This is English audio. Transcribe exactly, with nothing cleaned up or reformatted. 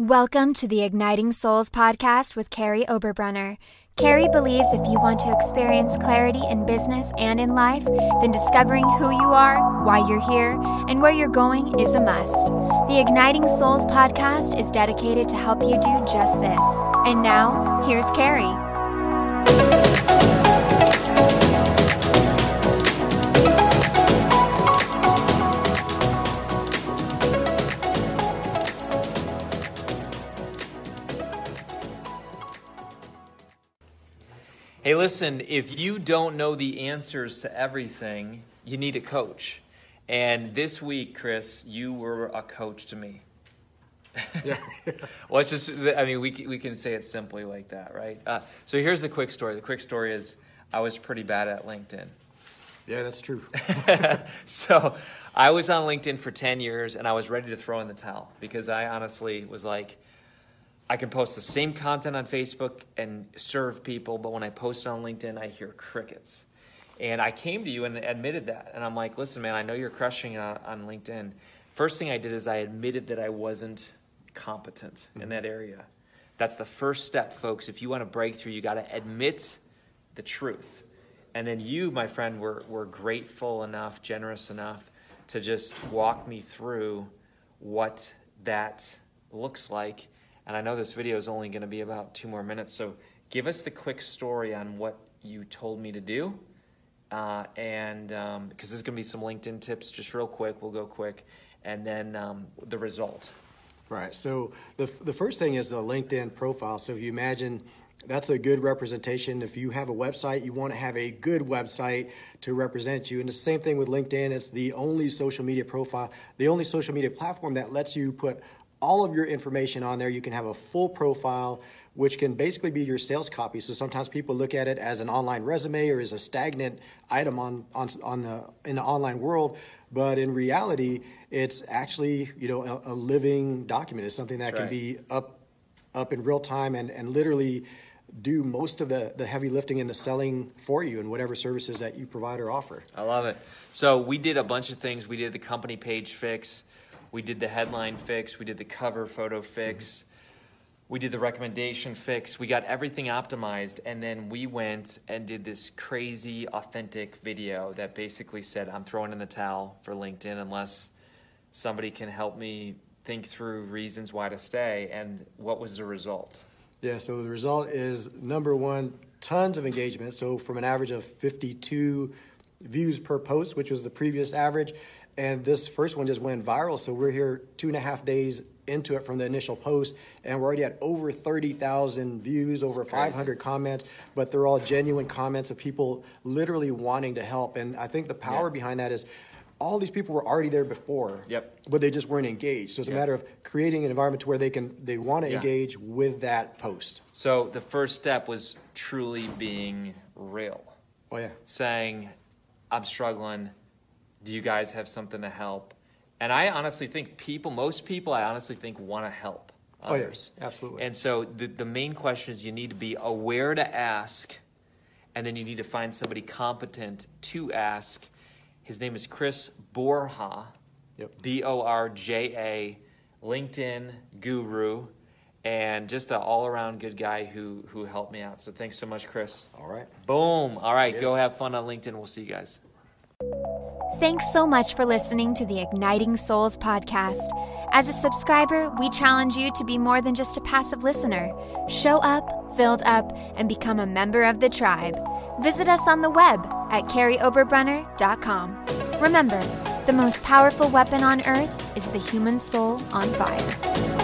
Welcome to the Igniting Souls podcast with Carrie Oberbrunner. Carrie believes if you want to experience clarity in business and in life, then discovering who you are, why you're here, and where you're going is a must. The Igniting Souls podcast is dedicated to help you do just this. And now, here's Carrie. Hey, listen, if you don't know the answers to everything, you need a coach. And this week, Chris, you were a coach to me. Yeah. Well, it's just, I mean, we we can say it simply like that, right? Uh, so here's the quick story. The quick story is I was pretty bad at LinkedIn. Yeah, that's true. So I was on LinkedIn for ten years, and I was ready to throw in the towel because I honestly was like, I can post the same content on Facebook and serve people, but when I post on LinkedIn, I hear crickets. And I came to you and admitted that. And I'm like, listen, man, I know you're crushing on, on LinkedIn. First thing I did is I admitted that I wasn't competent mm-hmm. in that area. That's the first step, folks. If you want to break through, you got to admit the truth. And then you, my friend, were, were grateful enough, generous enough to just walk me through what that looks like. And I know this video is only going to be about two more minutes, so give us the quick story on what you told me to do. Uh, and um, because there's going to be some LinkedIn tips, just real quick, we'll go quick, and then um, the result. Right. So the the first thing is the LinkedIn profile. So if you imagine that's a good representation. If you have a website, you want to have a good website to represent you. And the same thing with LinkedIn. It's the only social media profile, the only social media platform that lets you put all of your information on there. You can have a full profile, which can basically be your sales copy. So sometimes people look at it as an online resume or as a stagnant item on on, on the in the online world. But in reality, it's actually, you know, a, a living document. It's something that That's can right. be up up in real time and, and literally do most of the, the heavy lifting and the selling for you and whatever services that you provide or offer. I love it. So we did a bunch of things. We did the company page fix. We did the headline fix. We did the cover photo fix. Mm-hmm. We did the recommendation fix. We got everything optimized. And then we went and did this crazy, authentic video that basically said, I'm throwing in the towel for LinkedIn unless somebody can help me think through reasons why to stay. And what was the result? Yeah, so the result is, number one, tons of engagement. So from an average of fifty-two views per post, which was the previous average, and this first one just went viral. So we're here two and a half days into it from the initial post, and we're already at over thirty thousand views, over five hundred comments, but they're all genuine comments of people literally wanting to help. And I think the power yeah. behind that is all these people were already there before, yep. but they just weren't engaged. So it's yep. a matter of creating an environment to where they can they want to yeah. engage with that post. So the first step was truly being real. Oh, yeah. Saying, I'm struggling. Do you guys have something to help? And I honestly think people, most people, I honestly think want to help others. Oh, yeah, absolutely. And so the, the main question is you need to be aware to ask, and then you need to find somebody competent to ask. His name is Chris Borja, yep. B O R J A, LinkedIn guru, and just an all-around good guy who, who helped me out. So thanks so much, Chris. All right. Boom. All right, yeah. Go have fun on LinkedIn. We'll see you guys. Thanks so much for listening to the Igniting Souls podcast. As a subscriber, we challenge you to be more than just a passive listener. Show up, filled up, and become a member of the tribe. Visit us on the web at carrie oberbrunner dot com. Remember, the most powerful weapon on earth is the human soul on fire.